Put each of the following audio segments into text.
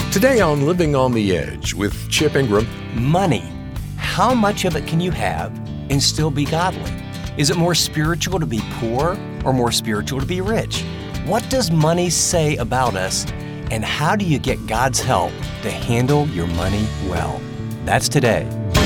Today on Living on the Edge with Chip Ingram. Money. How much of it can you have and still be godly? Is it more spiritual to be poor or more spiritual to be rich? What does money say about us, and how do you get God's help to handle your money well? That's today.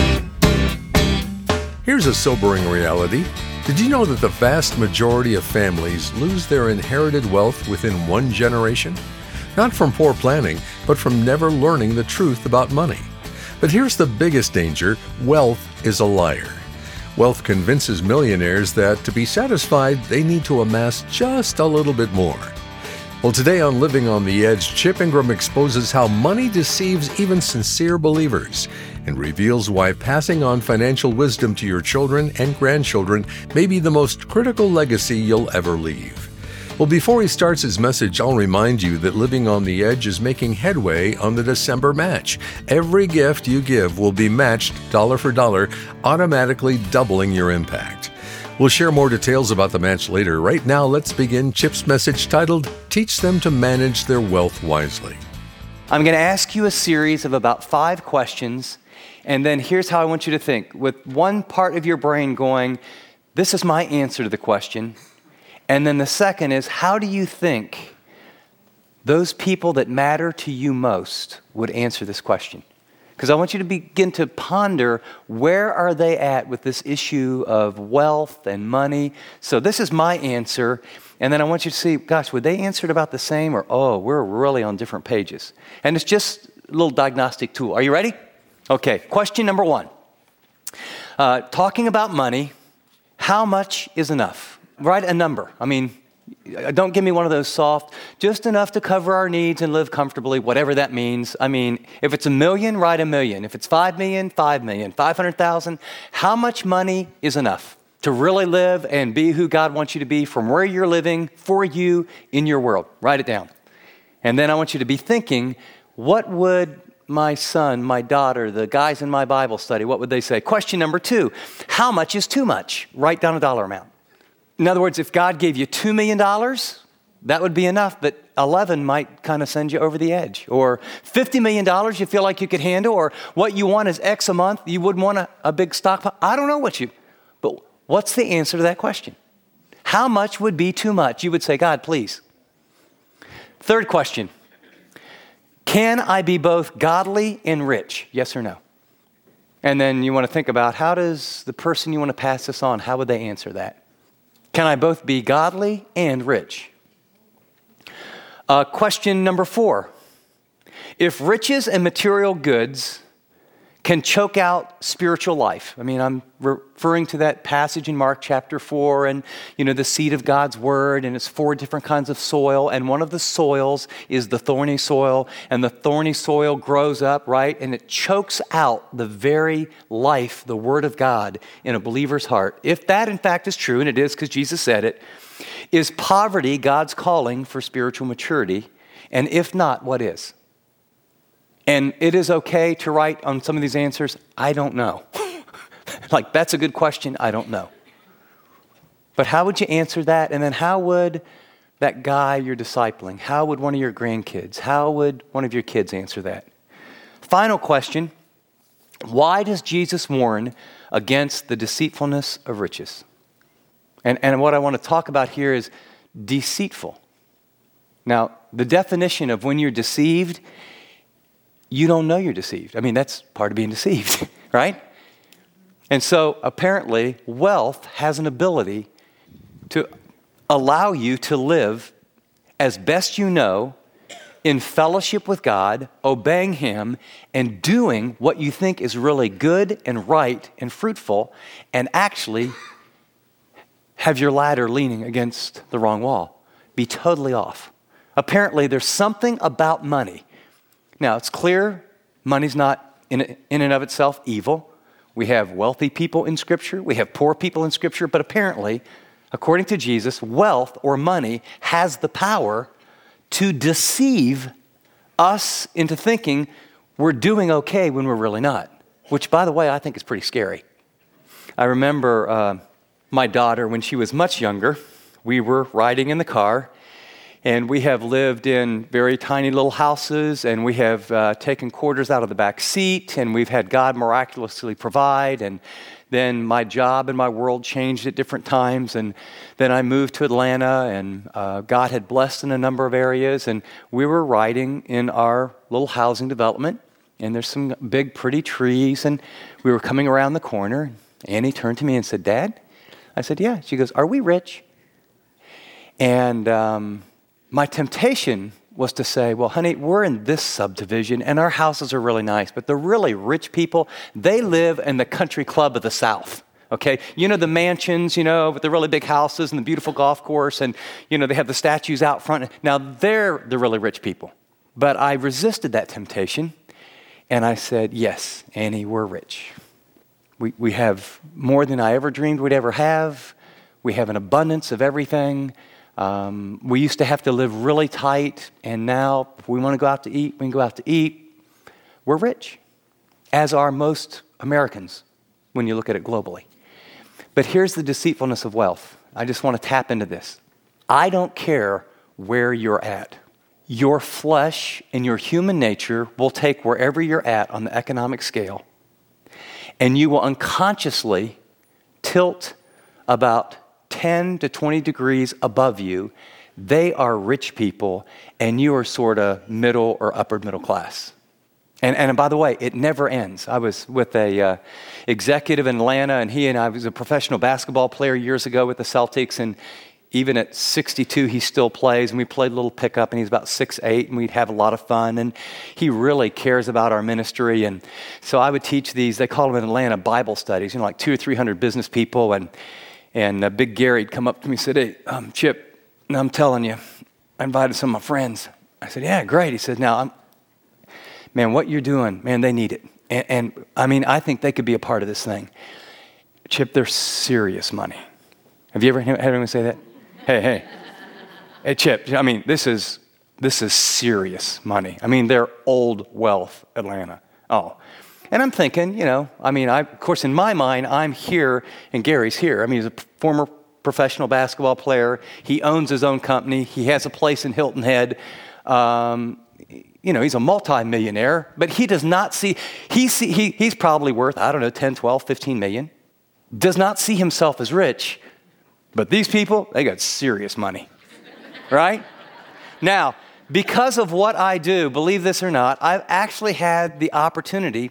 Here's a sobering reality. Did you know that the vast majority of families lose their inherited wealth within one generation? Not from poor planning, but from never learning the truth about money. But here's the biggest danger: wealth is a liar. Wealth convinces millionaires that to be satisfied, they need to amass just a little bit more. Well, today on Living on the Edge, Chip Ingram exposes how money deceives even sincere believers and reveals why passing on financial wisdom to your children and grandchildren may be the most critical legacy you'll ever leave. Well, before he starts his message, I'll remind you that Living on the Edge is making headway on the December match. Every gift you give will be matched dollar for dollar, automatically doubling your impact. We'll share more details about the match later. Right now, let's begin Chip's message titled, Teach Them to Manage Their Wealth Wisely. I'm going to ask you a series of about 5 questions, and then here's how I want you to think. With one part of your brain going, this is my answer to the question. And then the second is, how do you think those people that matter to you most would answer this question? Because I want you to begin to ponder, where are they at with this issue of wealth and money? So this is my answer. And then I want you to see, gosh, would they answer it about the same? Or, oh, we're really on different pages. And it's just a little diagnostic tool. Are you ready? Okay, question number 1. Talking about money, how much is enough? Write a number. I mean, don't give me one of those soft, just enough to cover our needs and live comfortably, whatever that means. I mean, if it's $1 million, write $1 million. If it's $5 million, $5 million, 500,000, how much money is enough to really live and be who God wants you to be from where you're living for you in your world? Write it down. And then I want you to be thinking, what would my son, my daughter, the guys in my Bible study, what would they say? Question number 2, how much is too much? Write down a dollar amount. In other words, if God gave you $2 million, that would be enough, but 11 might kind of send you over the edge. Or $50 million you feel like you could handle, or what you want is X a month, you wouldn't want a big stockpile. I don't know but what's the answer to that question? How much would be too much? You would say, God, please. Third question, can I be both godly and rich? Yes or no? And then you want to think about, how does the person you want to pass this on, how would they answer that? Can I both be godly and rich? Question number 4. If riches and material goods can choke out spiritual life, I mean, I'm referring to that passage in Mark chapter 4 and, the seed of God's word, and it's 4 different kinds of soil, and one of the soils is the thorny soil, and the thorny soil grows up, right, and it chokes out the very life, the word of God in a believer's heart. If that in fact is true, and it is because Jesus said it, is poverty God's calling for spiritual maturity? And if not, what is? And it is okay to write on some of these answers, I don't know. Like, that's a good question, I don't know. But how would you answer that? And then how would that guy you're discipling, how would one of your grandkids, how would one of your kids answer that? Final question, why does Jesus warn against the deceitfulness of riches? And what I want to talk about here is deceitful. Now, the definition of when you're deceived, you don't know you're deceived. I mean, that's part of being deceived, right? And so apparently, wealth has an ability to allow you to live as best you know in fellowship with God, obeying Him, and doing what you think is really good and right and fruitful, and actually have your ladder leaning against the wrong wall. Be totally off. Apparently, there's something about money. Now, it's clear money's not in and of itself evil. We have wealthy people in Scripture. We have poor people in Scripture. But apparently, according to Jesus, wealth or money has the power to deceive us into thinking we're doing okay when we're really not. Which, by the way, I think is pretty scary. I remember my daughter, when she was much younger, we were riding in the car, And we have lived in very tiny little houses, and we have taken quarters out of the back seat, and we've had God miraculously provide. And then my job and my world changed at different times, and then I moved to Atlanta, and God had blessed in a number of areas, and we were riding in our little housing development, and there's some big, pretty trees, and we were coming around the corner. Annie turned to me and said, "Dad?" I said, "Yeah." She goes, "Are we rich?" And my temptation was to say, "Well, honey, we're in this subdivision and our houses are really nice, but the really rich people, they live in the country club of the South." Okay, you know, the mansions, you know, with the really big houses and the beautiful golf course, and, you know, they have the statues out front. Now, they're the really rich people. But I resisted that temptation, and I said, "Yes, Annie, we're rich. We have more than I ever dreamed we'd ever have. We have an abundance of everything. We used to have to live really tight, and now if we want to go out to eat, we can go out to eat. We're rich, as are most Americans when you look at it globally." But here's the deceitfulness of wealth. I just want to tap into this. I don't care where you're at. Your flesh and your human nature will take wherever you're at on the economic scale, and you will unconsciously tilt about 10 to 20 degrees above you. They are rich people, and you are sort of middle or upper middle class. And by the way, it never ends. I was with a executive in Atlanta, and he and I was a professional basketball player years ago with the Celtics, and even at 62, he still plays, and we played a little pickup, and he's about 6'8", and we'd have a lot of fun, and he really cares about our ministry. And so I would teach these, they call them in Atlanta Bible studies, you know, like 200 or 300 business people, and Big Gary'd come up to me and said, "Hey, Chip, I'm telling you, I invited some of my friends." I said, "Yeah, great." He said, "Now, man, what you're doing, man, they need it. And I mean, I think they could be a part of this thing. Chip, they're serious money." Have you ever had anyone say that? Hey, Chip, I mean, this is serious money. I mean, they're old wealth, Atlanta. Oh. And I'm thinking, you know, I mean, of course, in my mind, I'm here and Gary's here. I mean, he's a former professional basketball player. He owns his own company. He has a place in Hilton Head. You know, he's a multi-millionaire, but he does not see, he's probably worth, I don't know, 10, 12, 15 million. Does not see himself as rich, but these people, they got serious money, right? Now, because of what I do, believe this or not, I've actually had the opportunity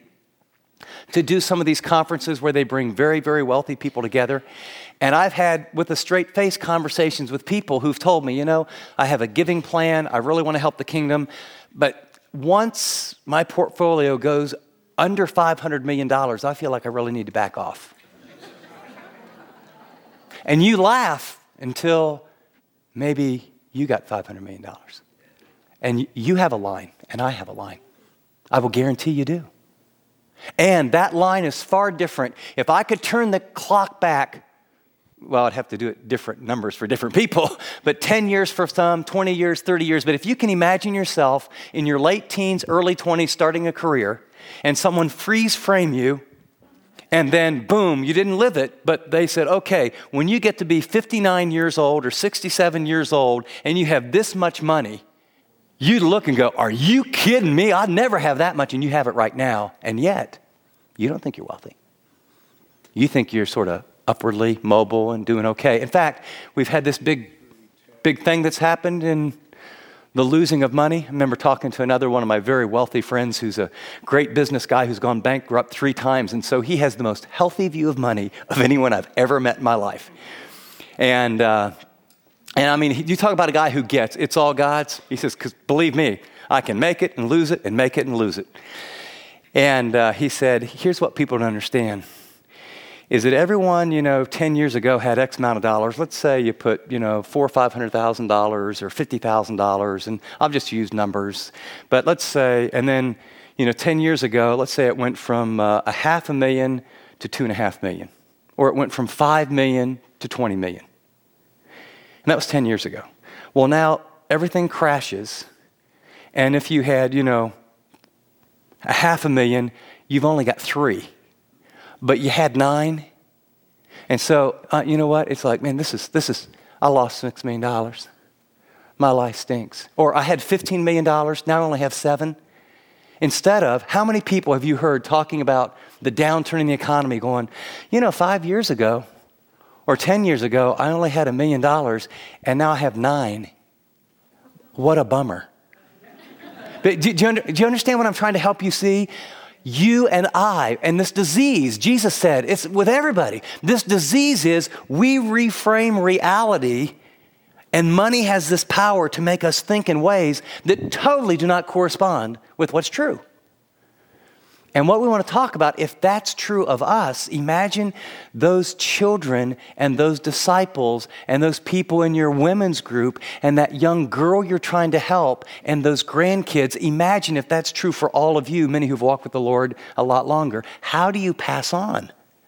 to do some of these conferences where they bring very, very wealthy people together. And I've had, with a straight face, conversations with people who've told me, you know, I have a giving plan. I really want to help the kingdom. But once my portfolio goes under $500 million, I feel like I really need to back off. And you laugh until maybe you got $500 million. And you have a line, and I have a line. I will guarantee you do. And that line is far different. If I could turn the clock back, well, I'd have to do it different numbers for different people, but 10 years for some, 20 years, 30 years. But if you can imagine yourself in your late teens, early 20s, starting a career, and someone freeze frame you, and then boom, you didn't live it, but they said, okay, when you get to be 59 years old or 67 years old, and you have this much money, you'd look and go, are you kidding me? I'd never have that much, and you have it right now. And yet, you don't think you're wealthy. You think you're sort of upwardly mobile and doing okay. In fact, we've had this big thing that's happened in the losing of money. I remember talking to another one of my very wealthy friends who's a great business guy who's gone bankrupt 3 times. And so he has the most healthy view of money of anyone I've ever met in my life. And I mean, you talk about a guy who gets, it's all God's. He says, because believe me, I can make it and lose it and make it and lose it. And he said, here's what people don't understand. Is that everyone, 10 years ago had X amount of dollars. Let's say you put, $400,000 or $500,000 or $50,000, and I'll just use numbers. But let's say, and then, 10 years ago, let's say it went from $500,000 to $2.5 million, or it went from $5 million to $20 million. And that was 10 years ago. Well, now everything crashes, and if you had, $500,000, you've only got 3. But you had 9. And so, you know what? It's like, man, this is, I lost $6 million. my life stinks. Or I had $15 million, now I only have 7. Instead of, how many people have you heard talking about the downturn in the economy going, 5 years ago or 10 years ago, I only had $1 million and now I have 9. What a bummer. But do you understand what I'm trying to help you see? You and I, and this disease, Jesus said, it's with everybody. This disease is we reframe reality, and money has this power to make us think in ways that totally do not correspond with what's true. And what we want to talk about, if that's true of us, imagine those children and those disciples and those people in your women's group and that young girl you're trying to help and those grandkids. Imagine if that's true for all of you, many who've walked with the Lord a lot longer. How do you pass on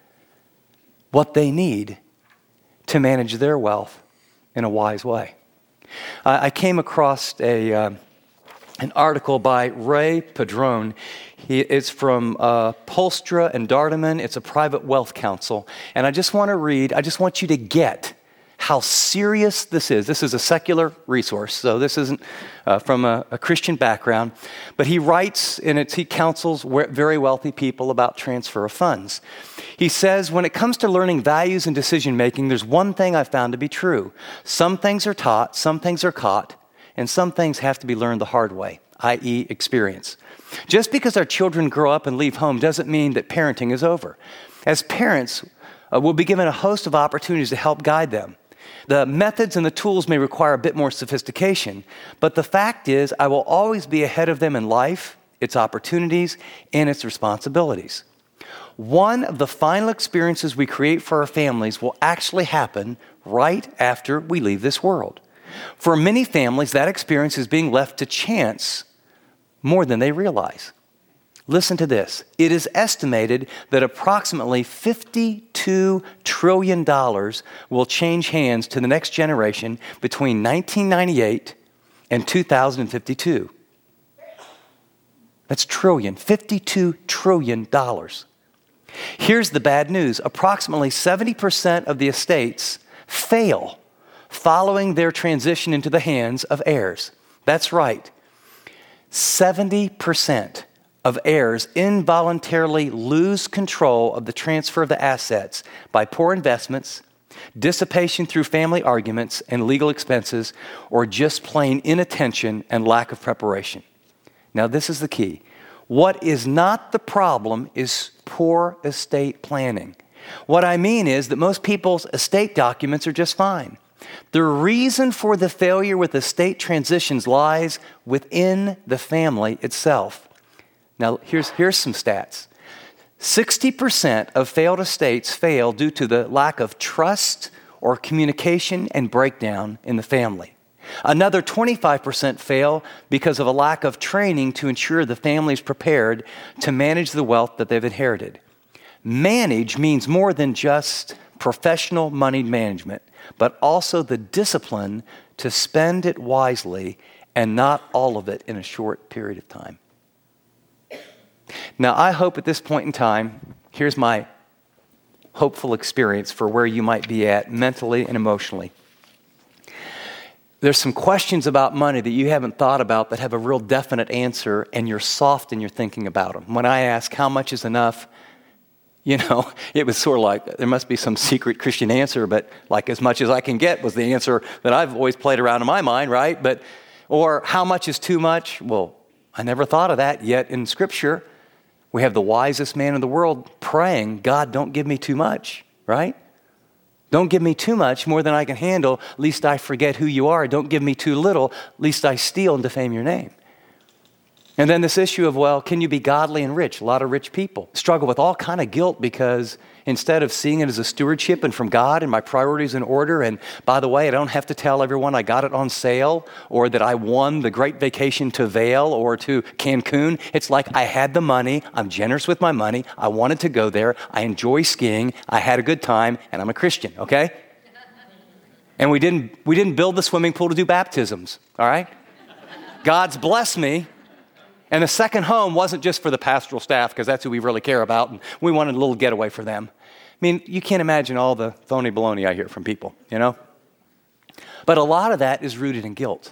what they need to manage their wealth in a wise way? I came across an article by Ray Padron. It's from Polstra and Dardaman. It's a private wealth council. And I just want you to get how serious this is. This is a secular resource, so this isn't from a Christian background. But he writes, and he counsels very wealthy people about transfer of funds. He says, when it comes to learning values and decision making, there's one thing I've found to be true. Some things are taught, some things are caught, and some things have to be learned the hard way, i.e. experience. Just because our children grow up and leave home doesn't mean that parenting is over. As parents, we'll be given a host of opportunities to help guide them. The methods and the tools may require a bit more sophistication, but the fact is I will always be ahead of them in life, its opportunities, and its responsibilities. One of the final experiences we create for our families will actually happen right after we leave this world. For many families, that experience is being left to chance more than they realize. Listen to this. It is estimated that approximately $52 trillion will change hands to the next generation between 1998 and 2052. That's trillion, $52 trillion. Here's the bad news. Approximately 70% of the estates fail following their transition into the hands of heirs. That's right. 70% of heirs involuntarily lose control of the transfer of the assets by poor investments, dissipation through family arguments and legal expenses, or just plain inattention and lack of preparation. Now, this is the key. What is not the problem is poor estate planning. What I mean is that most people's estate documents are just fine. The reason for the failure with estate transitions lies within the family itself. Now, here's some stats. 60% of failed estates fail due to the lack of trust or communication and breakdown in the family. Another 25% fail because of a lack of training to ensure the family is prepared to manage the wealth that they've inherited. Manage means more than just professional money management, but also the discipline to spend it wisely and not all of it in a short period of time. Now, I hope at this point in time, here's my hopeful experience for where you might be at mentally and emotionally. There's some questions about money that you haven't thought about that have a real definite answer, and you're soft in your thinking about them. When I ask how much is enough, it was sort of like there must be some secret Christian answer, but like as much as I can get was the answer that I've always played around in my mind, right? Or how much is too much? Well, I never thought of that, yet in Scripture, we have the wisest man in the world praying, God, don't give me too much, right? Don't give me too much, more than I can handle, lest I forget who you are. Don't give me too little, lest I steal and defame your name. And then this issue of, can you be godly and rich? A lot of rich people struggle with all kind of guilt because instead of seeing it as a stewardship and from God and my priorities in order, and by the way, I don't have to tell everyone I got it on sale or that I won the great vacation to Vail or to Cancun. It's like I had the money, I'm generous with my money, I wanted to go there, I enjoy skiing, I had a good time, and I'm a Christian, okay? And we didn't build the swimming pool to do baptisms, all right? God's blessed me. And the second home wasn't just for the pastoral staff, because that's who we really care about, and we wanted a little getaway for them. I mean, you can't imagine all the phony baloney I hear from people, But a lot of that is rooted in guilt.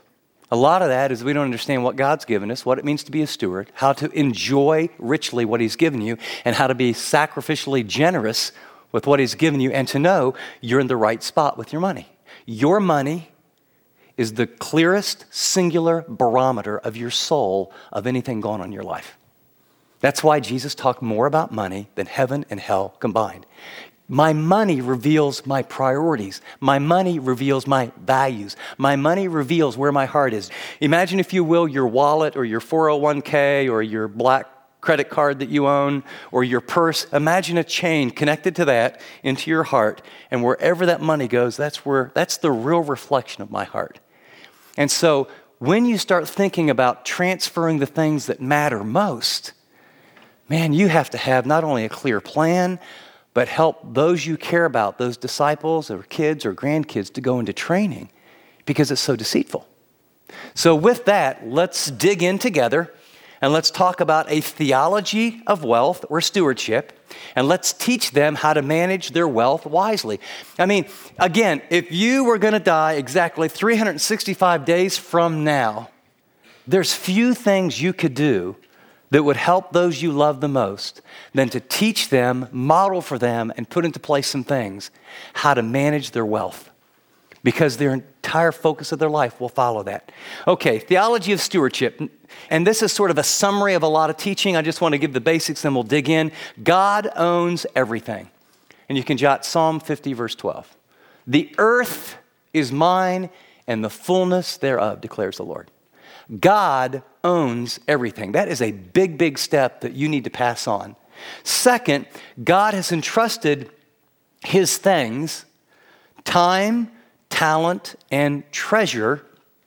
A lot of that is we don't understand what God's given us, what it means to be a steward, how to enjoy richly what he's given you, and how to be sacrificially generous with what he's given you, and to know you're in the right spot with your money. Your money is the clearest singular barometer of your soul of anything going on in your life. That's why Jesus talked more about money than heaven and hell combined. My money reveals my priorities. My money reveals my values. My money reveals where my heart is. Imagine, if you will, your wallet or your 401k or your black credit card that you own or your purse. Imagine a chain connected to that into your heart, and wherever that money goes, that's the real reflection of my heart. And so when you start thinking about transferring the things that matter most, man, you have to have not only a clear plan, but help those you care about, those disciples or kids or grandkids, to go into training, because it's so deceitful. So with that, let's dig in together and let's talk about a theology of wealth or stewardship, and let's teach them how to manage their wealth wisely. I mean, again, if you were going to die exactly 365 days from now, there's few things you could do that would help those you love the most than to teach them, model for them, and put into place some things, how to manage their wealth, because their entire focus of their life will follow that. Okay, theology of stewardship. And this is sort of a summary of a lot of teaching. I just want to give the basics, then we'll dig in. God owns everything. And you can jot Psalm 50, verse 12. The earth is mine and the fullness thereof, declares the Lord. God owns everything. That is a big, big step that you need to pass on. Second, God has entrusted his things, time, talent, and treasure,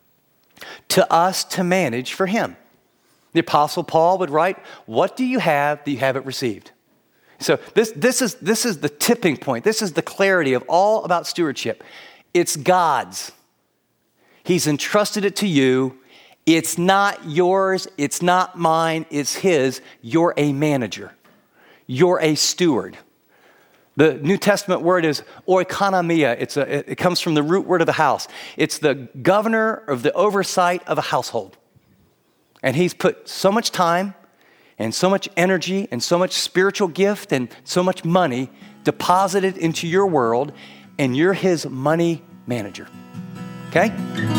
to us to manage for him. The Apostle Paul would write, what do you have that you haven't received? So this is the tipping point. This is the clarity of all about stewardship. It's God's. He's entrusted it to you. It's not yours, it's not mine, it's his. You're a manager. You're a steward. The New Testament word is oikonomia. It comes from the root word of the house. It's the governor of the oversight of a household. And he's put so much time and so much energy and so much spiritual gift and so much money deposited into your world, and you're his money manager. Okay?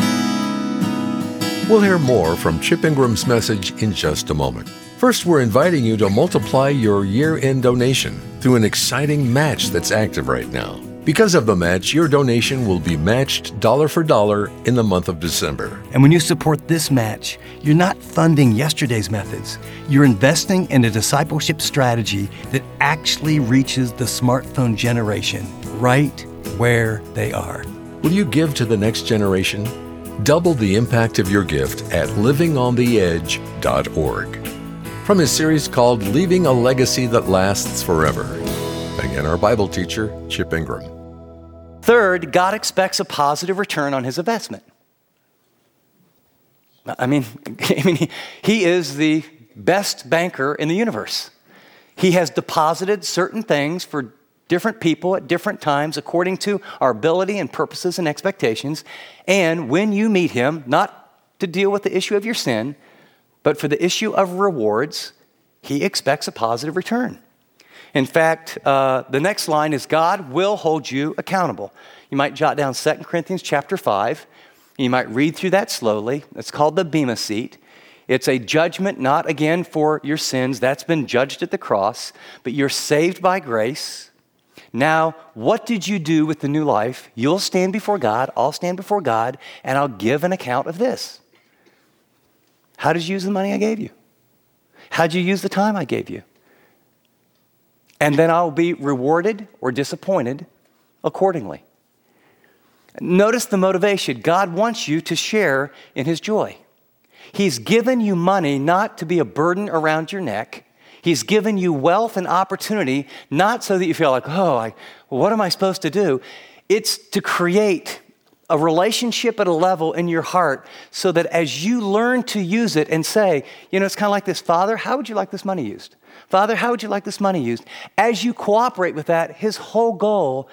We'll hear more from Chip Ingram's message in just a moment. First, we're inviting you to multiply your year-end donation through an exciting match that's active right now. Because of the match, your donation will be matched dollar for dollar in the month of December. And when you support this match, you're not funding yesterday's methods. You're investing in a discipleship strategy that actually reaches the smartphone generation right where they are. Will you give to the next generation? Double the impact of your gift at livingontheedge.org. From his series called Leaving a Legacy That Lasts Forever. Again, our Bible teacher, Chip Ingram. Third, God expects a positive return on his investment. I mean, he is the best banker in the universe. He has deposited certain things for different people at different times according to our ability and purposes and expectations. And when you meet him, not to deal with the issue of your sin, but for the issue of rewards, he expects a positive return. In fact, the next line is God will hold you accountable. You might jot down 2 Corinthians chapter 5. You might read through that slowly. It's called the Bema seat. It's a judgment, not again for your sins. That's been judged at the cross, but you're saved by grace. Now, what did you do with the new life? You'll stand before God, I'll stand before God, and I'll give an account of this. How did you use the money I gave you? How did you use the time I gave you? And then I'll be rewarded or disappointed accordingly. Notice the motivation. God wants you to share in his joy. He's given you money not to be a burden around your neck. He's given you wealth and opportunity, not so that you feel like, what am I supposed to do? It's to create a relationship at a level in your heart so that as you learn to use it and say, it's kind of like this, Father, how would you like this money used? Father, how would you like this money used? As you cooperate with that, his whole goal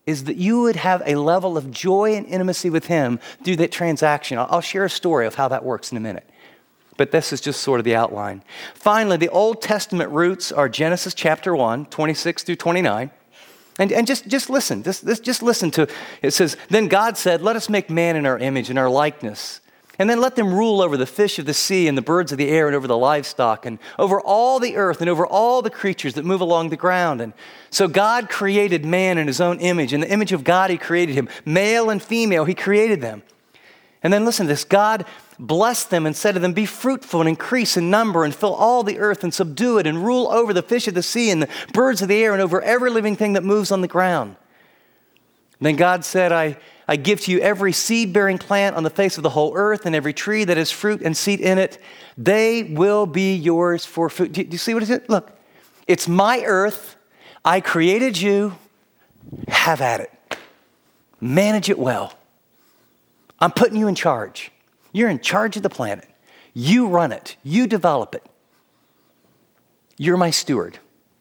is that you would have a level of joy and intimacy with him through that transaction. I'll share a story of how that works in a minute. But this is just sort of the outline. Finally, the Old Testament roots are Genesis chapter 1, 26 through 29. And just listen. Just listen to, it says, then God said, let us make man in our image, in our likeness. And then let them rule over the fish of the sea and the birds of the air and over the livestock and over all the earth and over all the creatures that move along the ground. And so God created man in his own image. In the image of God, he created him. Male and female, he created them. And then listen to this. God blessed them and said to them, be fruitful and increase in number and fill all the earth and subdue it and rule over the fish of the sea and the birds of the air and over every living thing that moves on the ground. And then God said, I give to you every seed-bearing plant on the face of the whole earth and every tree that has fruit and seed in it. They will be yours for food. Do you see what it is? Look, it's my earth. I created you. Have at it. Manage it well. I'm putting you in charge. You're in charge of the planet. You run it. You develop it. You're my steward.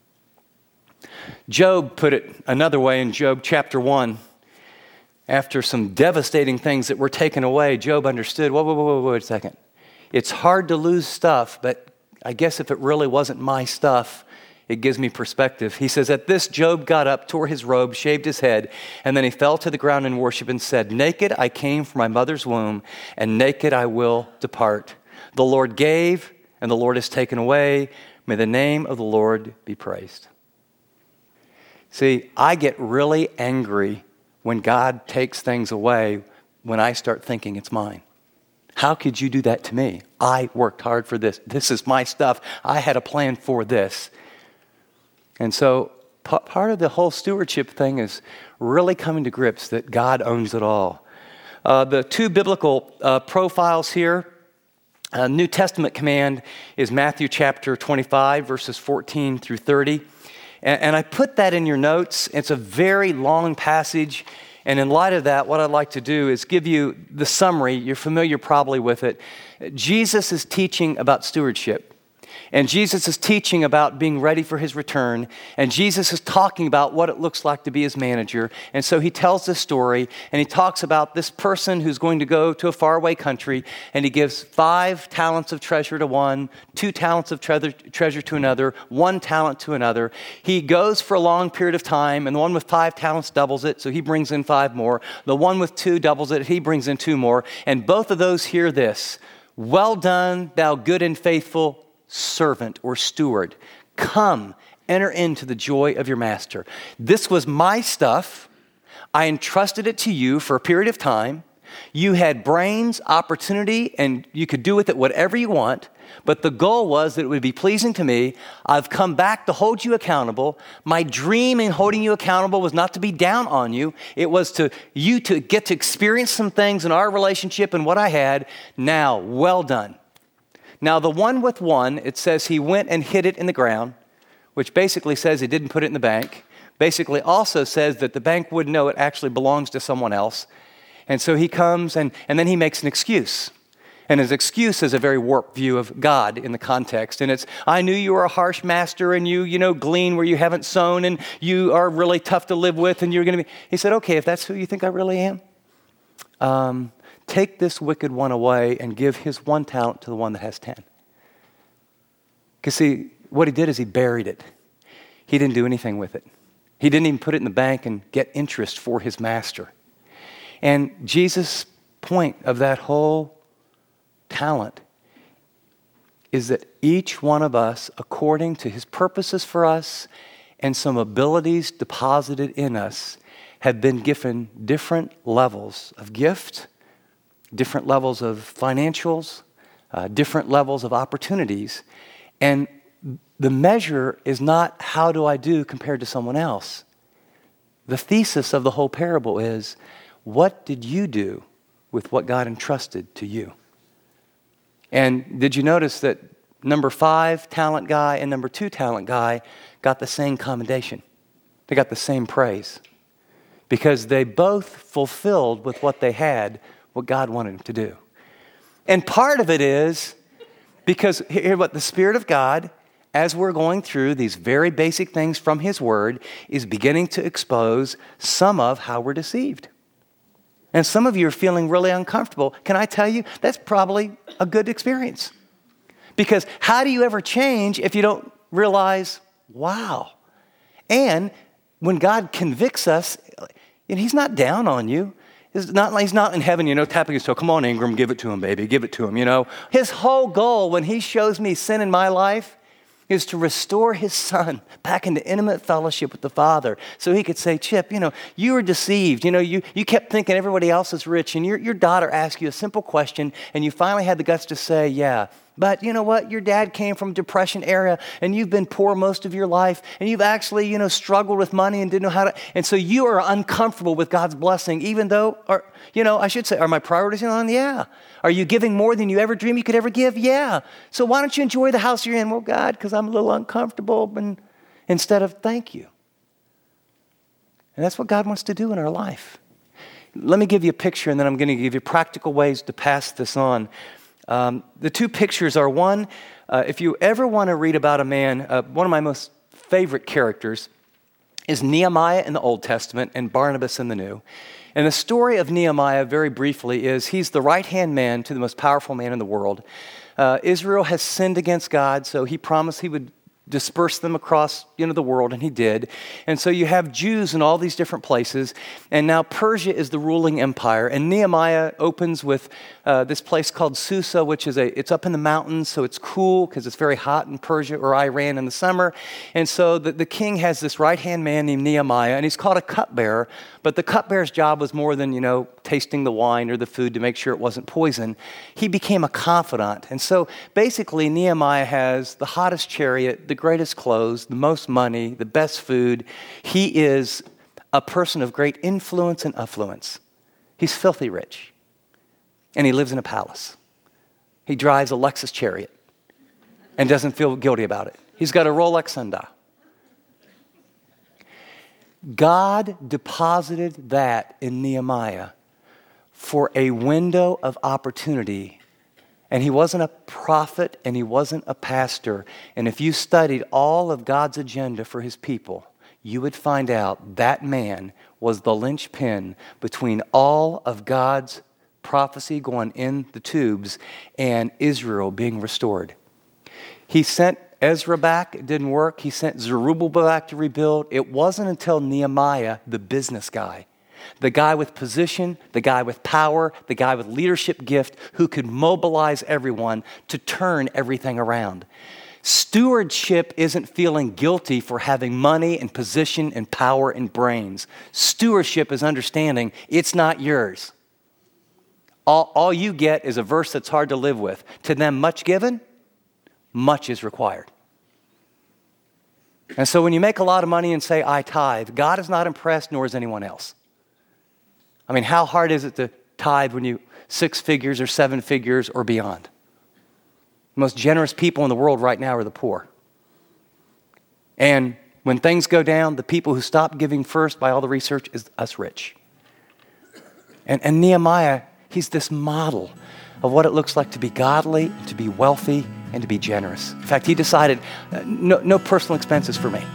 Job put it another way in Job chapter 1. After some devastating things that were taken away, Job understood, wait a second. It's hard to lose stuff, but I guess if it really wasn't my stuff, it gives me perspective. He says, at this, Job got up, tore his robe, shaved his head, and then he fell to the ground in worship and said, naked I came from my mother's womb, and naked I will depart. The Lord gave, and the Lord has taken away. May the name of the Lord be praised. See, I get really angry when God takes things away when I start thinking it's mine. How could you do that to me? I worked hard for this. This is my stuff. I had a plan for this. And so part of the whole stewardship thing is really coming to grips that God owns it all. The two biblical profiles here, New Testament command is Matthew chapter 25, verses 14 through 30. And I put that in your notes. It's a very long passage. And in light of that, what I'd like to do is give you the summary. You're familiar probably with it. Jesus is teaching about stewardship. And Jesus is teaching about being ready for his return. And Jesus is talking about what it looks like to be his manager. And so he tells this story, and he talks about this person who's going to go to a faraway country, and he gives 5 talents of treasure to one, 2 talents of treasure to another, 1 talent to another. He goes for a long period of time, and the one with 5 talents doubles it, so he brings in 5 more. The one with 2 doubles it, he brings in 2 more. And both of those hear this: well done, thou good and faithful servant or steward. Come, enter into the joy of your master. This was my stuff. I entrusted it to you for a period of time. You had brains, opportunity, and you could do with it whatever you want. But the goal was that it would be pleasing to me. I've come back to hold you accountable. My dream in holding you accountable was not to be down on you. It was to you to get to experience some things in our relationship and what I had. Now, well done. Now, the one with 1, it says he went and hid it in the ground, which basically says he didn't put it in the bank. Basically also says that the bank wouldn't know it actually belongs to someone else. And so he comes and then he makes an excuse. And his excuse is a very warped view of God in the context. And it's, I knew you were a harsh master and you glean where you haven't sown and you are really tough to live with and you're going to be. He said, okay, if that's who you think I really am, take this wicked one away and give his 1 talent to the one that has 10. Because see, what he did is he buried it. He didn't do anything with it. He didn't even put it in the bank and get interest for his master. And Jesus' point of that whole talent is that each one of us, according to his purposes for us and some abilities deposited in us, have been given different levels of gift, different levels of financials, different levels of opportunities. And the measure is not how do I do compared to someone else. The thesis of the whole parable is, what did you do with what God entrusted to you? And did you notice that number 5 talent guy and number 2 talent guy got the same commendation? They got the same praise. Because they both fulfilled with what they had what God wanted them to do. And part of it is because, hear what, the Spirit of God as we're going through these very basic things from His Word, is beginning to expose some of how we're deceived. And some of you are feeling really uncomfortable. Can I tell you, that's probably a good experience. Because how do you ever change if you don't realize, wow? And when God convicts us, He's not down on you. He's not in heaven, tapping his toe. Come on, Ingram, give it to him, baby. Give it to him, His whole goal when He shows me sin in my life is to restore His Son back into intimate fellowship with the Father so He could say, Chip, you were deceived. You kept thinking everybody else is rich, and your daughter asked you a simple question, and you finally had the guts to say, yeah. But you know what? Your dad came from a depression era, and you've been poor most of your life, and you've actually, struggled with money and didn't know how to, and so you are uncomfortable with God's blessing, even though, I should say, are my priorities on? Yeah. Are you giving more than you ever dreamed you could ever give? Yeah. So why don't you enjoy the house you're in? Well, God, because I'm a little uncomfortable, and instead of thank you. And that's what God wants to do in our life. Let me give you a picture, and then I'm going to give you practical ways to pass this on. The two pictures are one, if you ever want to read about a man, one of my most favorite characters is Nehemiah in the Old Testament and Barnabas in the New. And the story of Nehemiah, very briefly, is he's the right-hand man to the most powerful man in the world. Israel has sinned against God, so he promised he would disperse them across the world, and He did. And so you have Jews in all these different places, and now Persia is the ruling empire. And Nehemiah opens with this place called Susa, which is it's up in the mountains, so it's cool because it's very hot in Persia or Iran in the summer. And so the king has this right-hand man named Nehemiah, and he's called a cupbearer, but the cupbearer's job was more than, tasting the wine or the food to make sure it wasn't poison. He became a confidant. And so basically Nehemiah has the hottest chariot, the greatest clothes, the most money, the best food. He is a person of great influence and affluence. He's filthy rich. And he lives in a palace. He drives a Lexus chariot and doesn't feel guilty about it. He's got a Rolex sundial. God deposited that in Nehemiah for a window of opportunity. And he wasn't a prophet and he wasn't a pastor. And if you studied all of God's agenda for His people, you would find out that man was the linchpin between all of God's prophecy going in the tubes and Israel being restored. He sent Ezra back, it didn't work. He sent Zerubbabel back to rebuild. It wasn't until Nehemiah, the business guy, the guy with position, the guy with power, the guy with leadership gift, who could mobilize everyone to turn everything around. Stewardship isn't feeling guilty for having money and position and power and brains. Stewardship is understanding it's not yours. All you get is a verse that's hard to live with. To them much given, much is required. And so when you make a lot of money and say, I tithe, God is not impressed, nor is anyone else. I mean, how hard is it to tithe when you 6 figures or 7 figures or beyond? The most generous people in the world right now are the poor. And when things go down, the people who stop giving first by all the research is us rich. And Nehemiah, he's this model of what it looks like to be godly, to be wealthy, and to be generous. In fact, he decided, no personal expenses for me.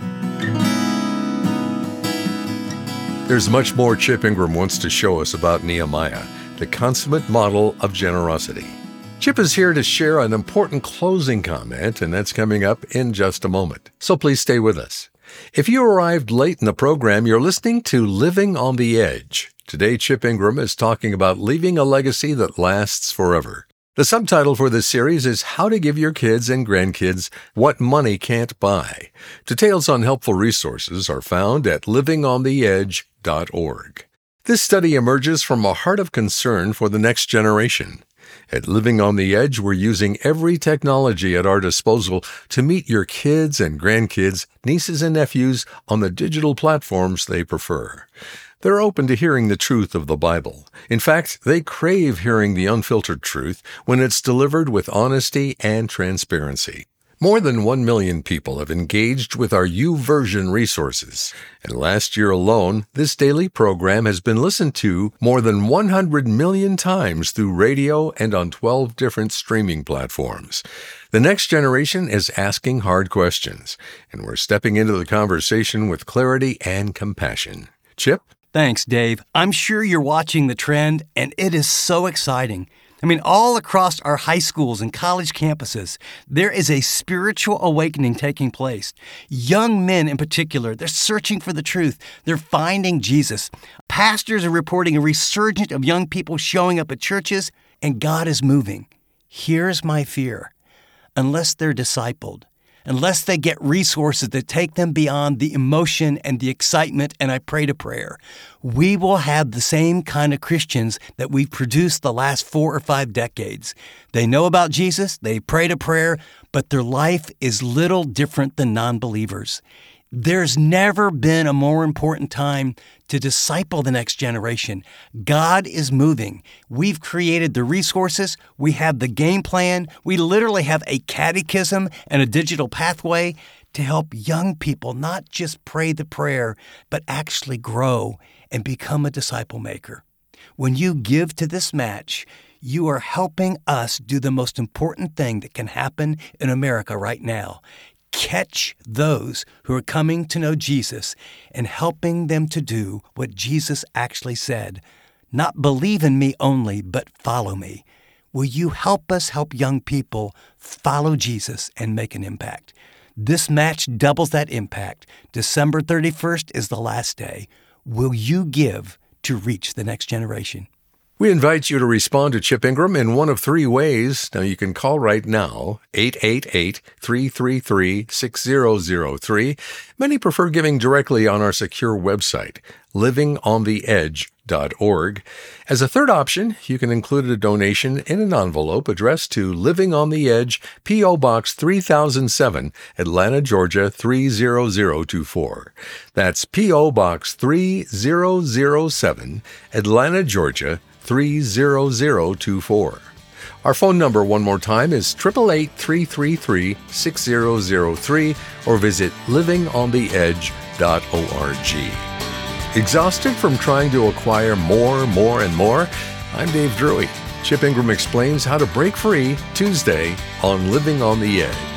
There's much more Chip Ingram wants to show us about Nehemiah, the consummate model of generosity. Chip is here to share an important closing comment, and that's coming up in just a moment. So please stay with us. If you arrived late in the program, you're listening to Living on the Edge. Today, Chip Ingram is talking about leaving a legacy that lasts forever. The subtitle for this series is How to Give Your Kids and Grandkids What Money Can't Buy. Details on helpful resources are found at livingontheedge.org. This study emerges from a heart of concern for the next generation. At Living on the Edge, we're using every technology at our disposal to meet your kids and grandkids, nieces and nephews on the digital platforms they prefer. They're open to hearing the truth of the Bible. In fact, they crave hearing the unfiltered truth when it's delivered with honesty and transparency. More than 1 million people have engaged with our YouVersion resources, and last year alone, this daily program has been listened to more than 100 million times through radio and on 12 different streaming platforms. The next generation is asking hard questions, and we're stepping into the conversation with clarity and compassion. Chip? Thanks, Dave. I'm sure you're watching the trend, and it is so exciting. All across our high schools and college campuses, there is a spiritual awakening taking place. Young men in particular, they're searching for the truth. They're finding Jesus. Pastors are reporting a resurgence of young people showing up at churches, and God is moving. Here's my fear. Unless they're discipled, unless they get resources that take them beyond the emotion and the excitement, and I pray to prayer, we will have the same kind of Christians that we've produced the last 4 or 5 decades. They know about Jesus, they pray to prayer, but their life is little different than non-believers. There's never been a more important time to disciple the next generation. God is moving. We've created the resources. We have the game plan. We literally have a catechism and a digital pathway to help young people not just pray the prayer, but actually grow and become a disciple maker. When you give to this match, you are helping us do the most important thing that can happen in America right now. Catch those who are coming to know Jesus and helping them to do what Jesus actually said. Not believe in me only, but follow me. Will you help us help young people follow Jesus and make an impact? This match doubles that impact. December 31st is the last day. Will you give to reach the next generation? We invite you to respond to Chip Ingram in one of 3 ways. Now, you can call right now, 888-333-6003. Many prefer giving directly on our secure website, livingontheedge.org. As a third option, you can include a donation in an envelope addressed to Living on the Edge, P.O. Box 3007, Atlanta, Georgia 30024. That's P.O. Box 3007, Atlanta, Georgia 30024. Our phone number one more time is 888-333-6003 or visit livingontheedge.org. Exhausted from trying to acquire more, and more? I'm Dave Drury. Chip Ingram explains how to break free Tuesday on Living on the Edge.